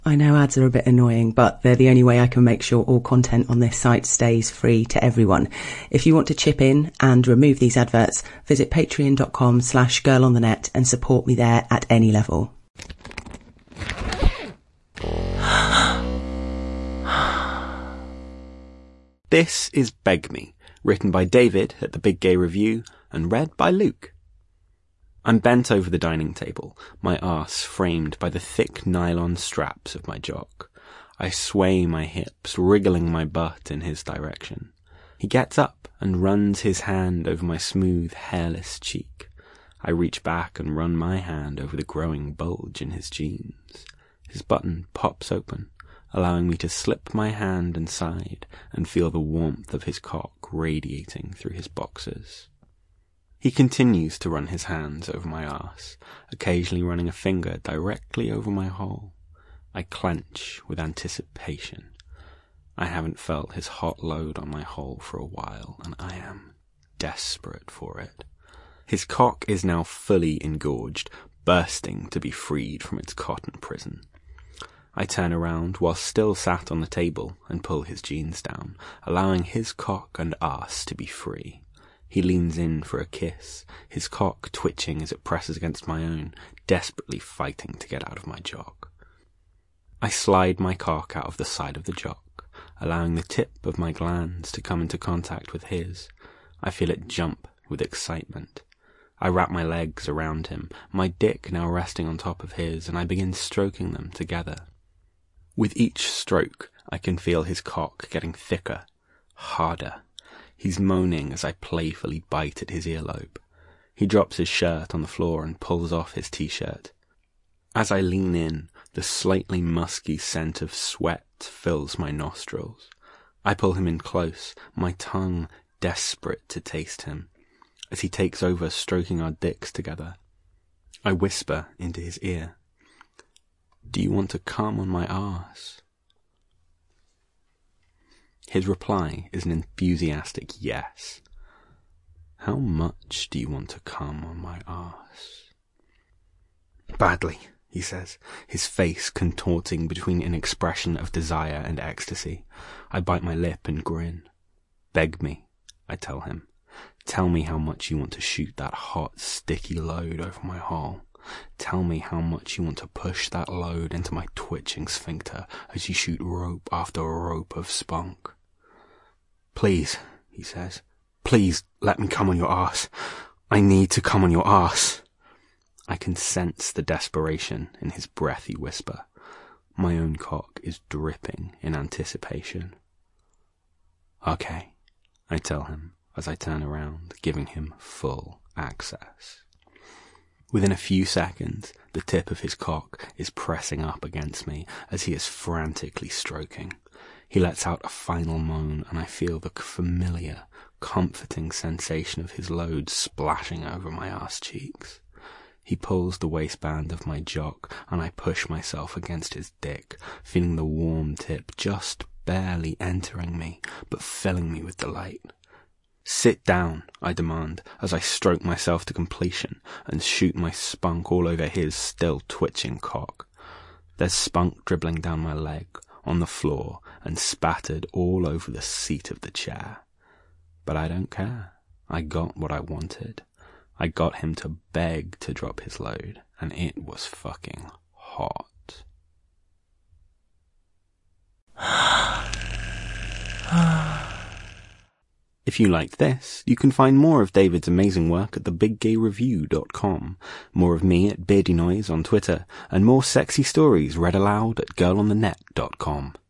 I know ads are a bit annoying, but they're the only way I can make sure all content on this site stays free to everyone. If you want to chip in and remove these adverts, visit patreon.com/girlonthenet and support me there at any level. This is Beg Me, written by David at the Big Gay Review and read by Luke. I'm bent over the dining table, my arse framed by the thick nylon straps of my jock. I sway my hips, wriggling my butt in his direction. He gets up and runs his hand over my smooth, hairless cheek. I reach back and run my hand over the growing bulge in his jeans. His button pops open, allowing me to slip my hand inside and feel the warmth of his cock radiating through his boxers. He continues to run his hands over my arse, occasionally running a finger directly over my hole. I clench with anticipation. I haven't felt his hot load on my hole for a while, and I am desperate for it. His cock is now fully engorged, bursting to be freed from its cotton prison. I turn around while still sat on the table and pull his jeans down, allowing his cock and arse to be free. He leans in for a kiss, his cock twitching as it presses against my own, desperately fighting to get out of my jock. I slide my cock out of the side of the jock, allowing the tip of my glands to come into contact with his. I feel it jump with excitement. I wrap my legs around him, my dick now resting on top of his, and I begin stroking them together. With each stroke, I can feel his cock getting thicker, harder. He's moaning as I playfully bite at his earlobe. He drops his shirt on the floor and pulls off his t-shirt. As I lean in, the slightly musky scent of sweat fills my nostrils. I pull him in close, my tongue desperate to taste him, as he takes over stroking our dicks together. I whisper into his ear, "Do you want to come on my arse?" His reply is an enthusiastic yes. "How much do you want to come on my arse?" "Badly," he says, his face contorting between an expression of desire and ecstasy. I bite my lip and grin. "Beg me," I tell him. "Tell me how much you want to shoot that hot, sticky load over my hole. Tell me how much you want to push that load into my twitching sphincter as you shoot rope after rope of spunk." "Please," he says, "please let me come on your arse. I need to come on your arse." I can sense the desperation in his breathy whisper. My own cock is dripping in anticipation. "Okay," I tell him as I turn around, giving him full access. Within a few seconds, the tip of his cock is pressing up against me as he is frantically stroking. He lets out a final moan, and I feel the familiar, comforting sensation of his load splashing over my arse cheeks. He pulls the waistband of my jock, and I push myself against his dick, feeling the warm tip just barely entering me, but filling me with delight. "Sit down," I demand, as I stroke myself to completion and shoot my spunk all over his still twitching cock. There's spunk dribbling down my leg, on the floor, and spattered all over the seat of the chair. But I don't care. I got what I wanted. I got him to beg to drop his load, and it was fucking hot. If you liked this, you can find more of David's amazing work at thebiggayreview.com, more of me at Beardy Noise on Twitter, and more sexy stories read aloud at girlonthenet.com.